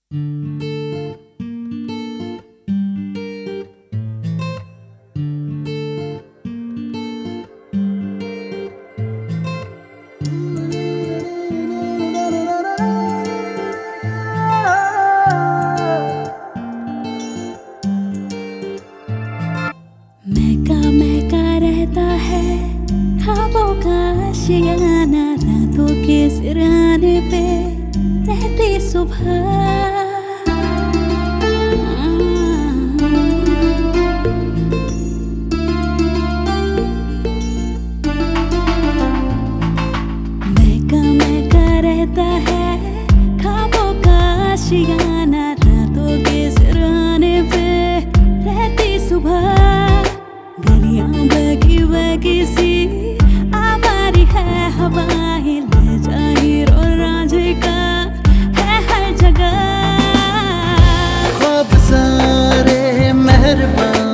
महका रहता है ख्वाबों का आशियाना, रातों के सिरहाने पे रहती सुबह। महका रहता है ख्वाबों का आशियाना, रातों के सिरहाने पे रहती सुबह। गलियां बगी बगी सी आवारी है हवाएं, ले जा हीरो रांझे का है हर जगह। ख्वाब सारे मेहरबान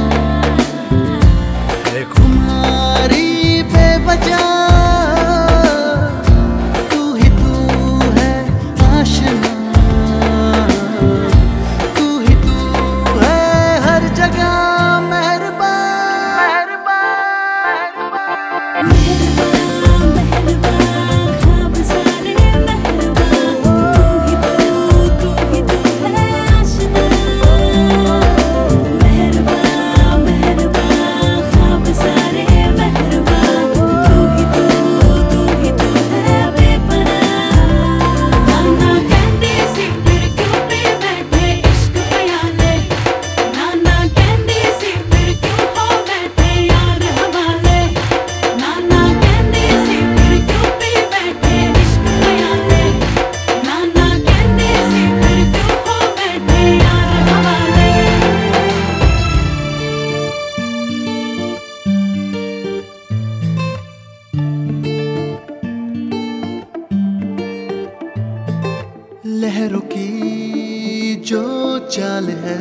है, खुमारी बेवजह तू ही तू है आशना, तू ही तू है हर जगह। लहरों की जो चाल है,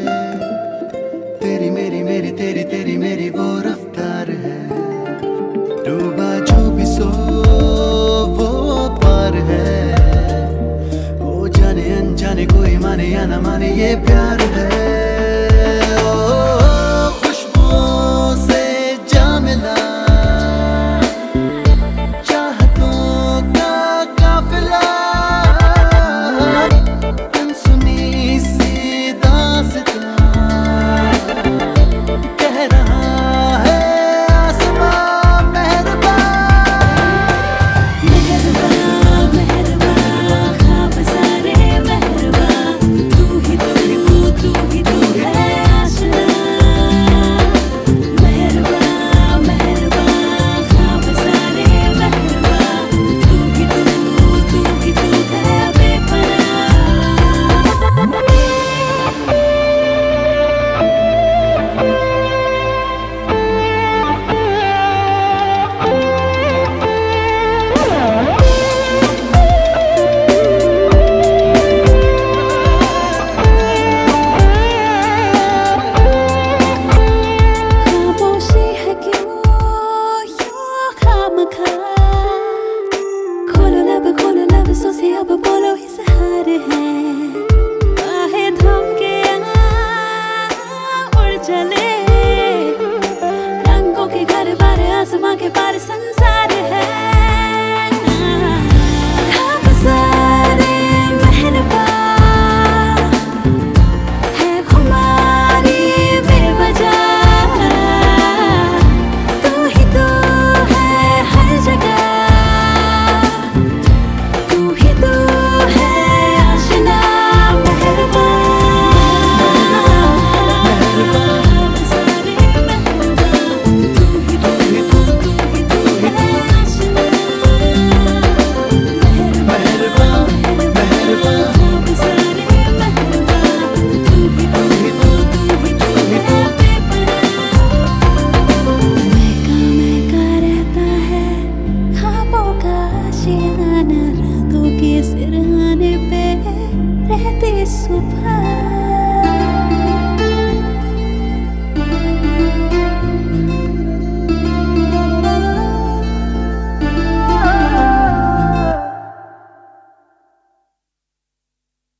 तेरी मेरी मेरी तेरी तेरी मेरी वो रफ्तार है। डूबा जो भी सो वो पार है, वो जाने अनजाने कोई माने या ना माने ये प्यार है। खुशबुओं से जा मिला चाहतों का काफिला, अब बोलो इज़हार है। बाहें थाम के उड़ चले, रंगों के घर बार आसमां के पार संसार है। ख्वाब सारे मेहरबान है, खुमारी बेवजह तू ही तो है हर जगह। रातों के सिरहाने पे रहती सुबह।